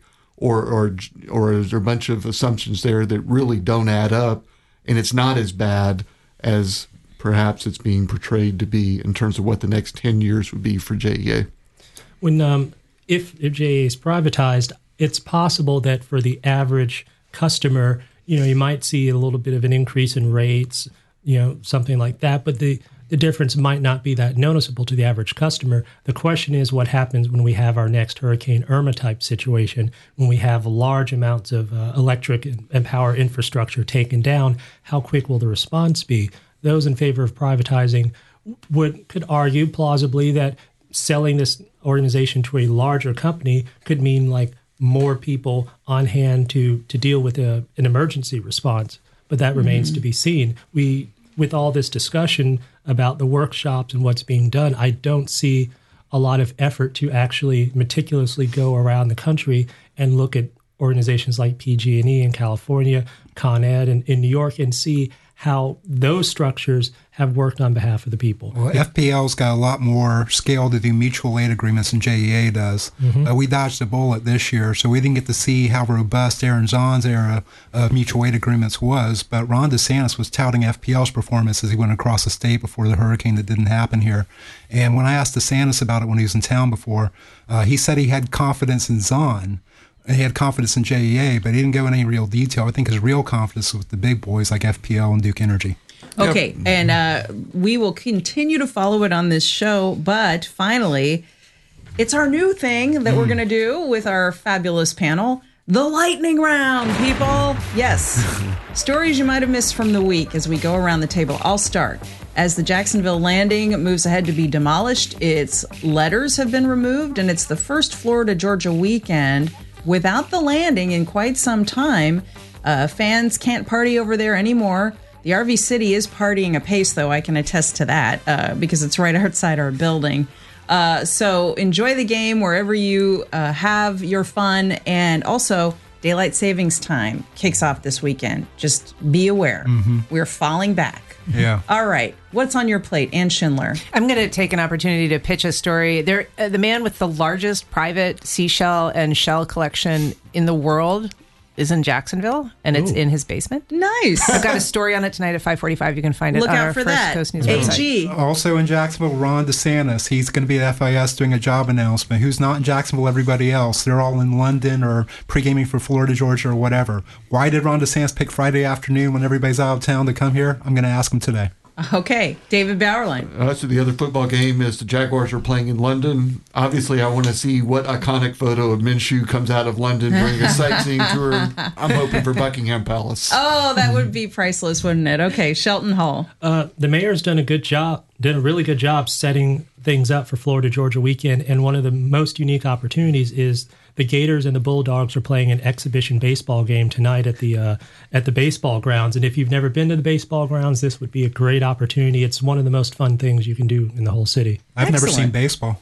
or or or is there a bunch of assumptions there that really don't add up, and it's not as bad as perhaps it's being portrayed to be in terms of what the next ten years would be for J E A? When um, if, if J E A is privatized, it's possible that for the average customer, you know, you might see a little bit of an increase in rates, you know, something like that. But the, the difference might not be that noticeable to the average customer. The question is what happens when we have our next Hurricane Irma type situation, when we have large amounts of uh, electric and power infrastructure taken down, how quick will the response be? Those in favor of privatizing would could argue plausibly that selling this organization to a larger company could mean like more people on hand to to deal with a, an emergency response. But that remains mm-hmm. to be seen. We, with all this discussion about the workshops and what's being done, I don't see a lot of effort to actually meticulously go around the country and look at organizations like P G and E in California, Con Ed in, in New York, and see how those structures have worked on behalf of the people. Well, F P L's got a lot more scale to do mutual aid agreements than J E A does. Mm-hmm. Uh, we dodged a bullet this year, so we didn't get to see how robust Aaron Zahn's era of mutual aid agreements was, but Ron DeSantis was touting F P L's performance as he went across the state before the hurricane that didn't happen here. And when I asked DeSantis about it when he was in town before, uh, he said he had confidence in Zahn. He had confidence in J E A, but he didn't go into any real detail. I think his real confidence was with the big boys like F P L and Duke Energy. Okay, Yep. and uh, we will continue to follow it on this show, but finally, it's our new thing that mm. we're going to do with our fabulous panel, the lightning round, people. Yes, stories you might have missed from the week as we go around the table. I'll start. As the Jacksonville landing moves ahead to be demolished, its letters have been removed, and it's the first Florida-Georgia weekend without the landing in quite some time. Uh, fans can't party over there anymore. The R V City is partying apace, though. I can attest to that uh, because it's right outside our building. Uh, so enjoy the game wherever you uh, have your fun. And also, daylight savings time kicks off this weekend. Just be aware. Mm-hmm. We're falling back. Yeah. All right. What's on your plate, Ann Schindler? I'm going to take an opportunity to pitch a story. There, uh, the man with the largest private seashell and shell collection in the world is in Jacksonville, and it's Ooh. in his basement. Nice. I've got a story on it tonight at five forty-five. You can find it Look on out our for First that. Coast News A website. G. Also in Jacksonville, Ron DeSantis. He's going to be at F I S doing a job announcement. Who's not in Jacksonville? Everybody else. They're all in London or pre-gaming for Florida, Georgia, or whatever. Why did Ron DeSantis pick Friday afternoon when everybody's out of town to come here? I'm going to ask him today. Okay, David Bauerlein. Uh, so the other football game is the Jaguars are playing in London. Obviously, I want to see what iconic photo of Minshew comes out of London during a sightseeing tour. I'm hoping for Buckingham Palace. Oh, that would be priceless, wouldn't it? Okay, Shelton Hall. Uh, the mayor's done a good job, did a really good job setting things up for Florida Georgia weekend. And one of the most unique opportunities is the Gators and the Bulldogs are playing an exhibition baseball game tonight at the uh, at the baseball grounds. And if you've never been to the baseball grounds, this would be a great opportunity. It's one of the most fun things you can do in the whole city. I've Excellent. never seen baseball.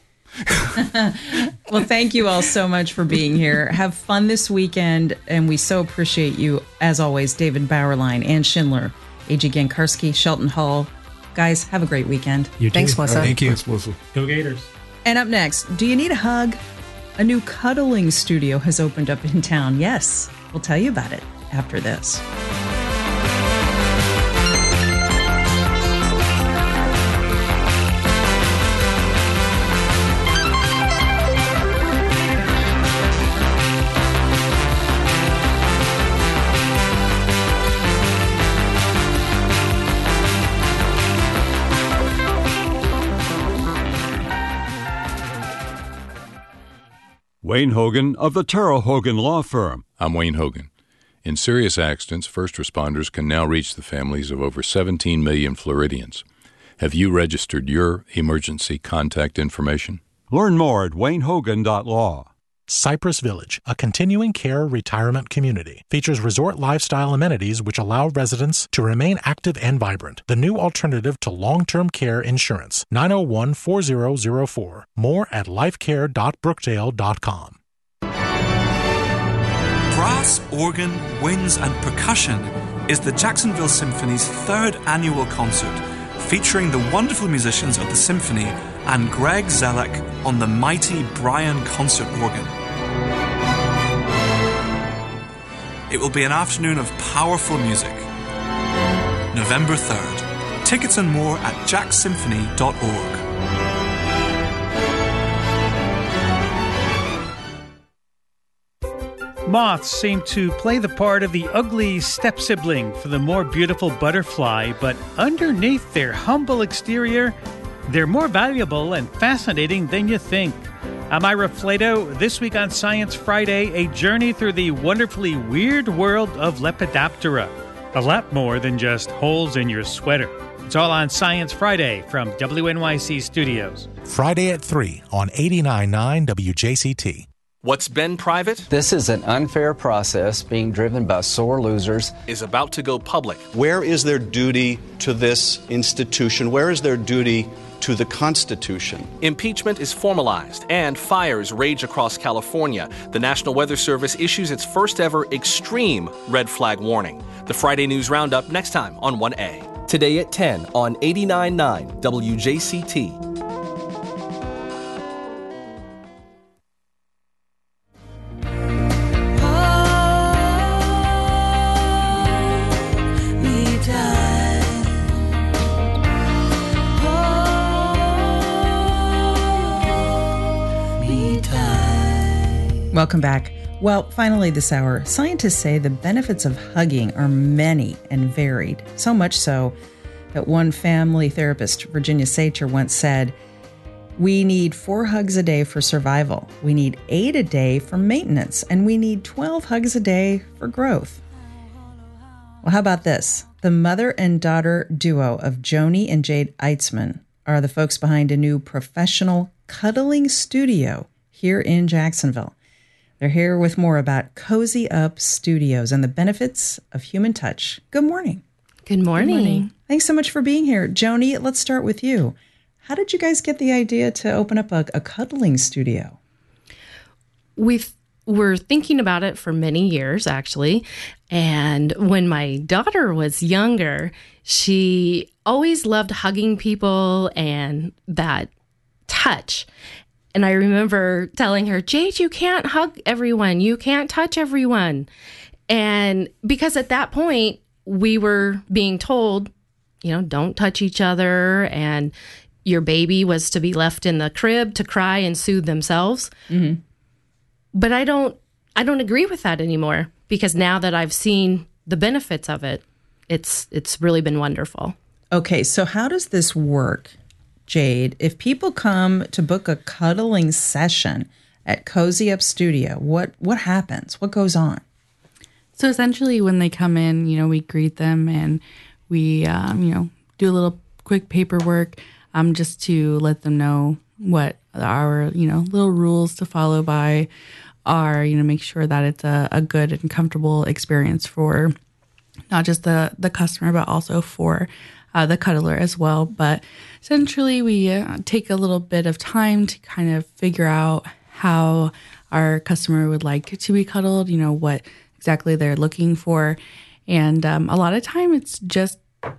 Well, thank you all so much for being here. Have fun this weekend, and we so appreciate you, as always, David Bauerlein, Ann Schindler, A G Gankarski, Shelton Hall. Guys, have a great weekend. You too. Thanks, Melissa. Thank you. Thanks, Melissa. Go Gators. And up next, do you need a hug? A new cuddling studio has opened up in town. Yes, we'll tell you about it after this. Wayne Hogan of the Terrell Hogan Law Firm. I'm Wayne Hogan. In serious accidents, first responders can now reach the families of over seventeen million Floridians. Have you registered your emergency contact information? Learn more at wayne hogan dot law. Cypress Village, a continuing care retirement community, features resort lifestyle amenities which allow residents to remain active and vibrant. The new alternative to long-term care insurance. nine oh one, four oh oh four. More at lifecare dot brookdale dot com. Brass, organ, winds, and percussion is the Jacksonville Symphony's third annual concert, featuring the wonderful musicians of the symphony and Greg Zellick on the mighty Bryan concert organ. It will be an afternoon of powerful music. November third. Tickets and more at jack symphony dot org. Moths seem to play the part of the ugly step-sibling for the more beautiful butterfly, but underneath their humble exterior, they're more valuable and fascinating than you think. I'm Ira Flato. This week on Science Friday, a journey through the wonderfully weird world of Lepidoptera. A lot more than just holes in your sweater. It's all on Science Friday from W N Y C Studios. Friday at three on eighty-nine point nine W J C T. What's been private? This is an unfair process being driven by sore losers. Is about to go public. Where is their duty to this institution? Where is their duty to the Constitution? Impeachment is formalized and fires rage across California. The National Weather Service issues its first ever extreme red flag warning. The Friday News Roundup next time on one A. Today at ten on eighty-nine point nine W J C T. Welcome back. Well, finally this hour, scientists say the benefits of hugging are many and varied. So much so that one family therapist, Virginia Sacher, once said, "We need four hugs a day for survival. We need eight a day for maintenance. And we need twelve hugs a day for growth." Well, how about this? The mother and daughter duo of Joni and Jade Eitzman are the folks behind a new professional cuddling studio here in Jacksonville. They're here with more about Cozy Up Studios and the benefits of human touch. Good morning. Good morning. Good morning. Thanks so much for being here. Joni, let's start with you. How did you guys get the idea to open up a, a cuddling studio? We were thinking about it for many years, actually. And when my daughter was younger, she always loved hugging people and that touch. And I remember telling her, "Jade, you can't hug everyone. You can't touch everyone." And because at that point, we were being told, you know, don't touch each other. And your baby was to be left in the crib to cry and soothe themselves. Mm-hmm. But I don't, I don't agree with that anymore, because now that I've seen the benefits of it, it's, it's really been wonderful. Okay. So how does this work, Jade? If people come to book a cuddling session at Cozy Up Studio, what what happens? What goes on? So essentially, when they come in, you know, we greet them and we, um, you know, do a little quick paperwork, um, just to let them know what our, you know, little rules to follow by are. You know, make sure that it's a, a good and comfortable experience for not just the the customer, but also for Uh, the cuddler as well. But essentially, we uh, take a little bit of time to kind of figure out how our customer would like to be cuddled, you know, what exactly they're looking for. And um, a lot of time it's just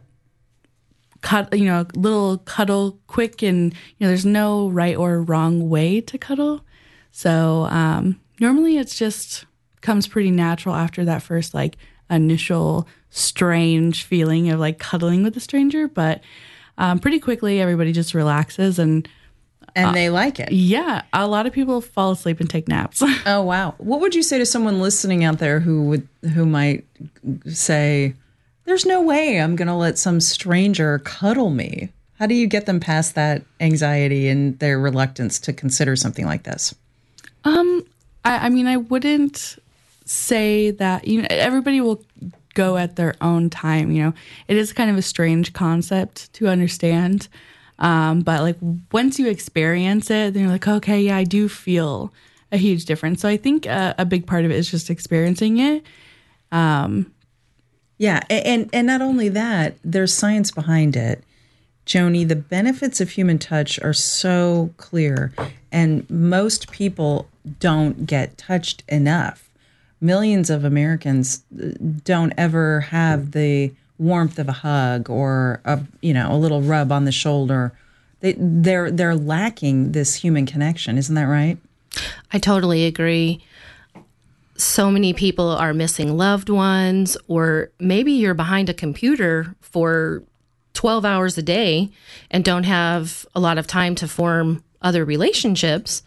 cut, you know, a little cuddle quick, and, you know, there's no right or wrong way to cuddle. So um, normally it's just comes pretty natural after that first like initial strange feeling of like cuddling with a stranger, but um, pretty quickly everybody just relaxes and and uh, they like it. Yeah, a lot of people fall asleep and take naps. Oh wow! What would you say to someone listening out there who would who might say, "There's no way I'm going to let some stranger cuddle me"? How do you get them past that anxiety and their reluctance to consider something like this? Um, I, I mean, I wouldn't say that. You know, everybody will go at their own time. You know, it is kind of a strange concept to understand. Um, but like once you experience it, then you're like, okay, yeah, I do feel a huge difference. So I think a, a big part of it is just experiencing it. Um, yeah. And, and not only that, there's science behind it. Joni, the benefits of human touch are so clear, and most people don't get touched enough. Millions of Americans don't ever have the warmth of a hug or a, you know, a little rub on the shoulder. They, they're they're lacking this human connection. Isn't that right? I totally agree. so many people are missing loved ones, or maybe you're behind a computer for twelve hours a day and don't have a lot of time to form other relationships.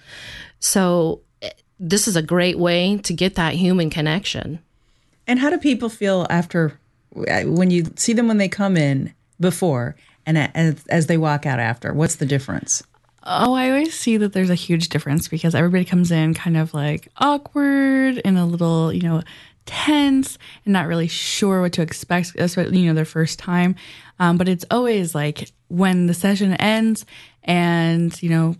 So this is a great way to get that human connection. And how do people feel after, when you see them when they come in before and as, as they walk out after? What's the difference? Oh, I always see that there's a huge difference because everybody comes in kind of like awkward and a little, you know, tense and not really sure what to expect, especially, you know, their first time. Um, but it's always like when the session ends and, you know,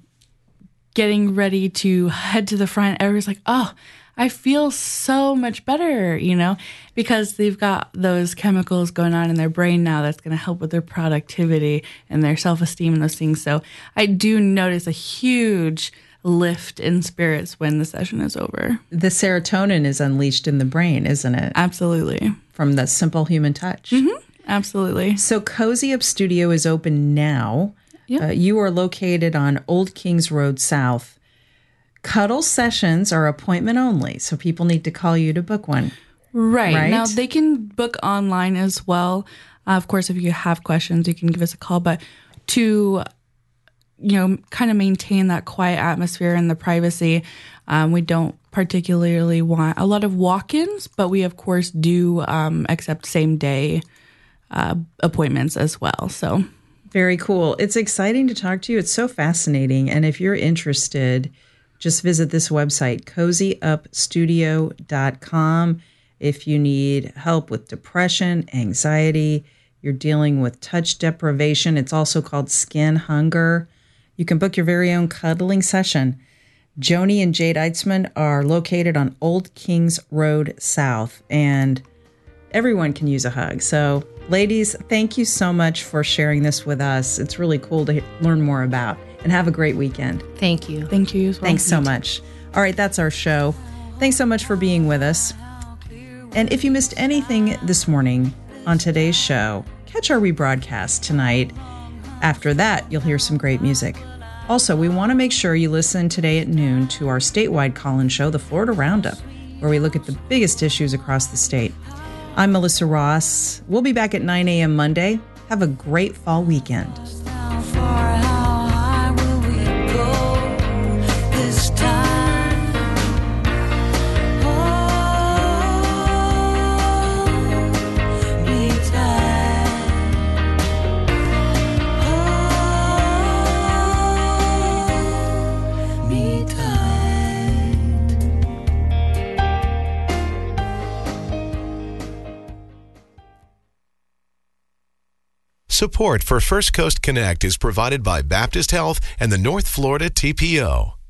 getting ready to head to the front, everybody's like, oh, I feel so much better, you know, because they've got those chemicals going on in their brain now that's going to help with their productivity and their self-esteem and those things. So I do notice a huge lift in spirits when the session is over. The serotonin is unleashed in the brain, isn't it? Absolutely. From the simple human touch. Mm-hmm. Absolutely. So Cozy Up Studio is open now. Yep. Uh, you are located on Old Kings Road South. Cuddle sessions are appointment only, so people need to call you to book one. Right. Right? Now, they can book online as well. Uh, of course, if you have questions, you can give us a call. But to, you know, kind of maintain that quiet atmosphere and the privacy, um, we don't particularly want a lot of walk-ins, but we, of course, do um, accept same-day uh, appointments as well. So very cool. It's exciting to talk to you. It's so fascinating. And if you're interested, just visit this website, cozy up studio dot com. If you need help with depression, anxiety, you're dealing with touch deprivation, it's also called skin hunger, you can book your very own cuddling session. Joni and Jade Eitzman are located on Old Kings Road South, and everyone can use a hug. So, ladies, thank you so much for sharing this with us. It's really cool to learn more about. And have a great weekend. Thank you. Thank you as well. Thanks so much. All right, that's our show. Thanks so much for being with us. And if you missed anything this morning on today's show, catch our rebroadcast tonight. After that, you'll hear some great music. Also, we want to make sure you listen today at noon to our statewide call-in show, the Florida Roundup, where we look at the biggest issues across the state. I'm Melissa Ross. We'll be back at nine a.m. Monday. Have a great fall weekend. Support for First Coast Connect is provided by Baptist Health and the North Florida T P O.